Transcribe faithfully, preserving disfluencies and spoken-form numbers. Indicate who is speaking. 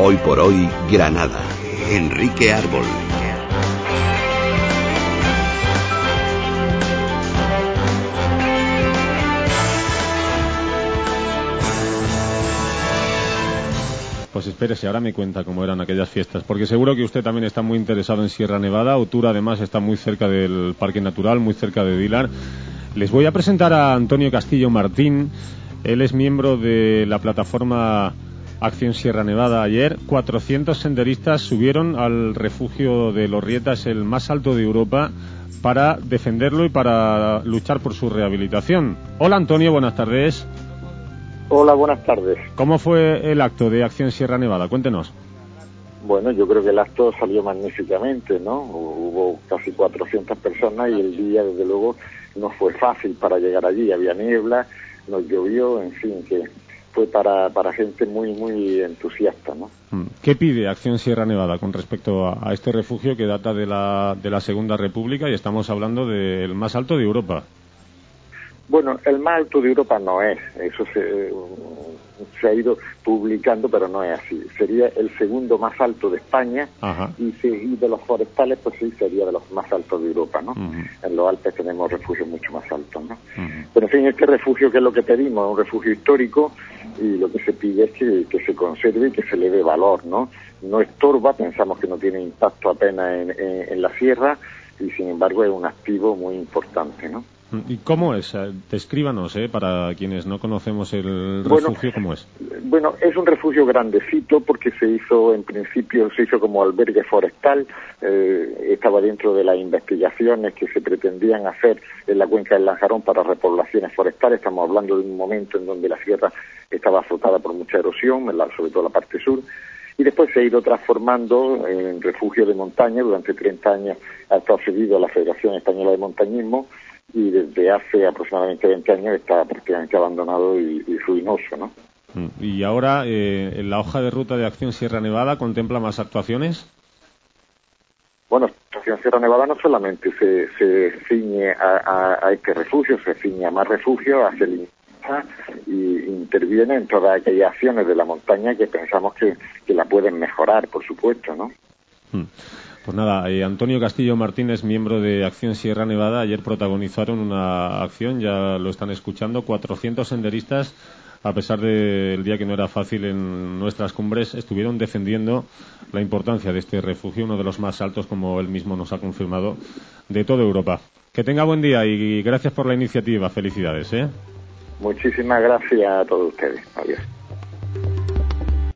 Speaker 1: Hoy por hoy, Granada. Enrique Árbol.
Speaker 2: Pues espérese, ahora me cuenta cómo eran aquellas fiestas, porque seguro que usted también está muy interesado en Sierra Nevada. Otura además está muy cerca del Parque Natural, muy cerca de Vilar. Les voy a presentar a Antonio Castillo Martín. Él es miembro de la plataforma Acción Sierra Nevada. Ayer cuatrocientos senderistas subieron al refugio de Los Rietas, el más alto de Europa, para defenderlo y para luchar por su rehabilitación. Hola Antonio, buenas tardes.
Speaker 3: Hola, buenas tardes.
Speaker 2: ¿Cómo fue el acto de Acción Sierra Nevada? Cuéntenos.
Speaker 3: Bueno, yo creo que el acto salió magníficamente, ¿no? Hubo casi cuatrocientas personas y el día, desde luego, no fue fácil para llegar allí. Había niebla, nos llovió, en fin, que fue para, para gente muy, muy entusiasta, ¿no?
Speaker 2: ¿Qué pide Acción Sierra Nevada con respecto a, a este refugio que data de la, de la Segunda República y estamos hablando del más alto de Europa?
Speaker 3: Bueno, el más alto de Europa no es, eso se, se ha ido publicando, pero no es así. Sería el segundo más alto de España.
Speaker 2: Ajá.
Speaker 3: y, si, y de los forestales, pues sí, sería de los más altos de Europa, ¿no? Uh-huh. En los Alpes tenemos refugios mucho más altos, ¿no? Uh-huh. Pero en fin, este refugio, ¿qué es lo que pedimos? Un refugio histórico, y lo que se pide es que, que se conserve y que se le dé valor, ¿no? No estorba, pensamos que no tiene impacto apenas en, en, en la sierra, y sin embargo es un activo muy importante, ¿no?
Speaker 2: ¿Y cómo es? Descríbanos, ¿eh? Para quienes no conocemos el refugio, bueno, ¿cómo es?
Speaker 3: Bueno, es un refugio grandecito porque se hizo, en principio, se hizo como albergue forestal, eh, estaba dentro de las investigaciones que se pretendían hacer en la cuenca del Lanjarón para repoblaciones forestales. Estamos hablando de un momento en donde la sierra estaba azotada por mucha erosión, sobre todo la parte sur. Y después se ha ido transformando en refugio de montaña. Durante treinta años ha estado cedido a la Federación Española de Montañismo, y desde hace aproximadamente veinte años está prácticamente abandonado y, y ruinoso, ¿no?
Speaker 2: ¿Y ahora eh, en la hoja de ruta de Acción Sierra Nevada contempla más actuaciones?
Speaker 3: Bueno, Acción Sierra Nevada no solamente se, se ciñe a, a, a este refugio, se ciñe a más refugios, hace limpieza y interviene en todas aquellas acciones de la montaña que pensamos que, que la pueden mejorar, por supuesto, ¿no?
Speaker 2: Hmm. Pues nada, eh, Antonio Castillo Martínez, miembro de Acción Sierra Nevada, ayer protagonizaron una acción, ya lo están escuchando, cuatrocientos senderistas, a pesar del día que no era fácil en nuestras cumbres, estuvieron defendiendo la importancia de este refugio, uno de los más altos, como él mismo nos ha confirmado, de toda Europa. Que tenga buen día y gracias por la iniciativa. Felicidades, ¿eh?
Speaker 3: Muchísimas gracias a todos ustedes. Adiós.